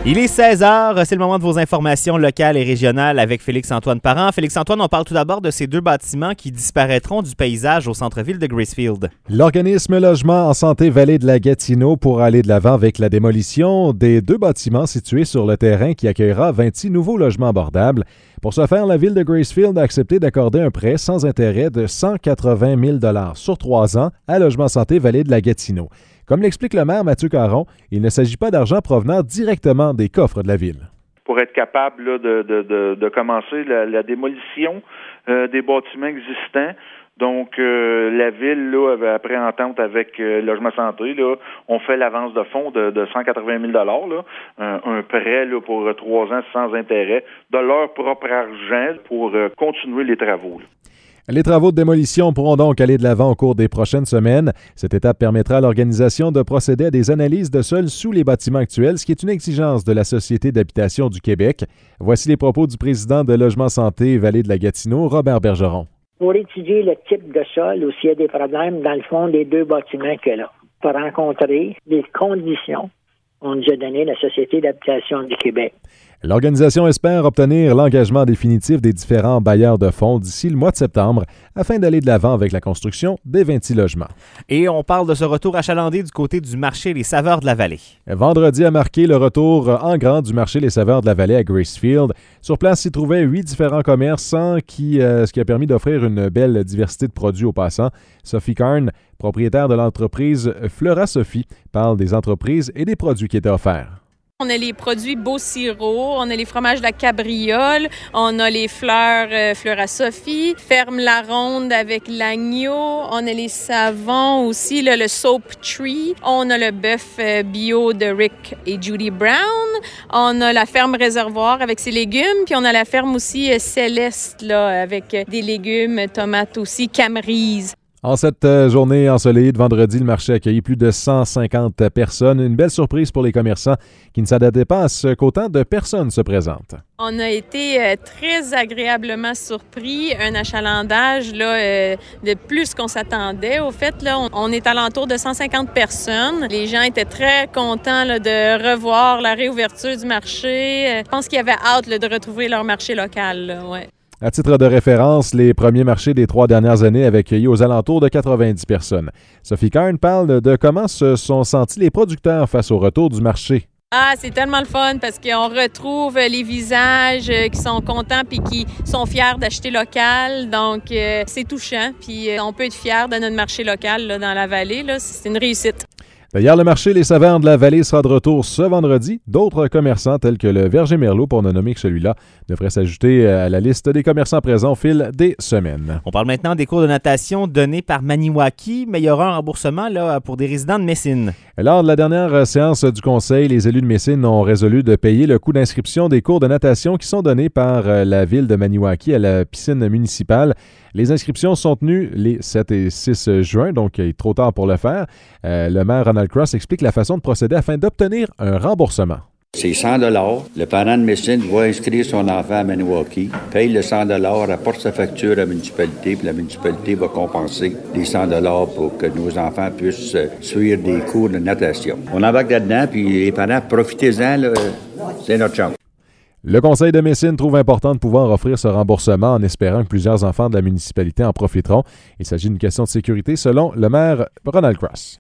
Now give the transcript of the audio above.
Il est 16h, c'est le moment de vos informations locales et régionales avec Félix-Antoine Parent. Félix-Antoine, on parle tout d'abord de ces deux bâtiments qui disparaîtront du paysage au centre-ville de Gracefield. L'organisme Logement en Santé Vallée de la Gatineau pourra aller de l'avant avec la démolition des deux bâtiments situés sur le terrain qui accueillera 26 nouveaux logements abordables. Pour ce faire, la ville de Gracefield a accepté d'accorder un prêt sans intérêt de 180 000 $ sur 3 ans à Logement Santé Vallée de la Gatineau. Comme l'explique le maire Mathieu Caron, il ne s'agit pas d'argent provenant directement des coffres de la ville. Pour être capable là, de commencer la démolition des bâtiments existants. Donc, la ville, là, après entente avec Logement Santé, là, on fait l'avance de fonds de 180 000 $, là, un prêt là, pour 3 ans sans intérêt, de leur propre argent pour continuer les travaux. Là. Les travaux de démolition pourront donc aller de l'avant au cours des prochaines semaines. Cette étape permettra à l'organisation de procéder à des analyses de sol sous les bâtiments actuels, ce qui est une exigence de la Société d'habitation du Québec. Voici les propos du président de Logement Santé Vallée de la Gatineau, Robert Bergeron. Pour étudier le type de sol ou s'il y a des problèmes dans le fond des deux bâtiments que là, pour rencontrer les conditions qu'on nous a donné la Société d'habitation du Québec. L'organisation espère obtenir l'engagement définitif des différents bailleurs de fonds d'ici le mois de septembre afin d'aller de l'avant avec la construction des 26 logements. Et on parle de ce retour achalandé du côté du marché Les Saveurs de la Vallée. Vendredi a marqué le retour en grand du marché Les Saveurs de la Vallée à Gracefield. Sur place s'y trouvaient 8 différents commerçants ce qui a permis d'offrir une belle diversité de produits aux passants. Sophie Karn, propriétaire de l'entreprise Fleura Sophie, parle des entreprises et des produits qui étaient offerts. On a les produits Beau Sirop, on a les fromages de la Cabriole, on a les fleurs Fleura Sophie, Ferme la Ronde avec l'agneau, on a les savons aussi, là, le Soap Tree, on a le bœuf bio de Rick et Judy Brown, on a la ferme Réservoir avec ses légumes, puis on a la ferme aussi Céleste là, avec des légumes, tomates aussi, Camerise. En cette journée ensoleillée de vendredi, le marché a accueilli plus de 150 personnes. Une belle surprise pour les commerçants qui ne s'attendaient pas à ce qu'autant de personnes se présentent. On a été très agréablement surpris. Un achalandage là, de plus qu'on s'attendait. Au fait, là, on est alentour de 150 personnes. Les gens étaient très contents là, de revoir la réouverture du marché. Je pense qu'ils avaient hâte là, de retrouver leur marché local. Là, ouais. À titre de référence, les premiers marchés des 3 dernières années avaient accueilli aux alentours de 90 personnes. Sophie Karn parle de comment se sont sentis les producteurs face au retour du marché. Ah, c'est tellement le fun parce qu'on retrouve les visages qui sont contents puis qui sont fiers d'acheter local. Donc, c'est touchant. Puis, on peut être fiers de notre marché local là, dans la vallée. Là. C'est une réussite. D'ailleurs, le marché Les Saveurs de la Vallée sera de retour ce vendredi. D'autres commerçants, tels que le Verger Merlot, pour ne nommer que celui-là, devraient s'ajouter à la liste des commerçants présents au fil des semaines. On parle maintenant des cours de natation donnés par Maniwaki, mais il y aura un remboursement là, pour des résidents de Messine. Lors de la dernière séance du Conseil, les élus de Messine ont résolu de payer le coût d'inscription des cours de natation qui sont donnés par la ville de Maniwaki à la piscine municipale. Les inscriptions sont tenues les 7 et 6 juin, donc il est trop tard pour le faire. Le maire Ronald Cross explique la façon de procéder afin d'obtenir un remboursement. C'est 100 $. Le parent de Messine va inscrire son enfant à Maniwaki, paye le 100 $, apporte sa facture à la municipalité, puis la municipalité va compenser les 100 $ pour que nos enfants puissent suivre des cours de natation. On embarque là-dedans, puis les parents, profitez-en, là, c'est notre chance. Le Conseil de Messine trouve important de pouvoir offrir ce remboursement en espérant que plusieurs enfants de la municipalité en profiteront. Il s'agit d'une question de sécurité selon le maire Ronald Cross.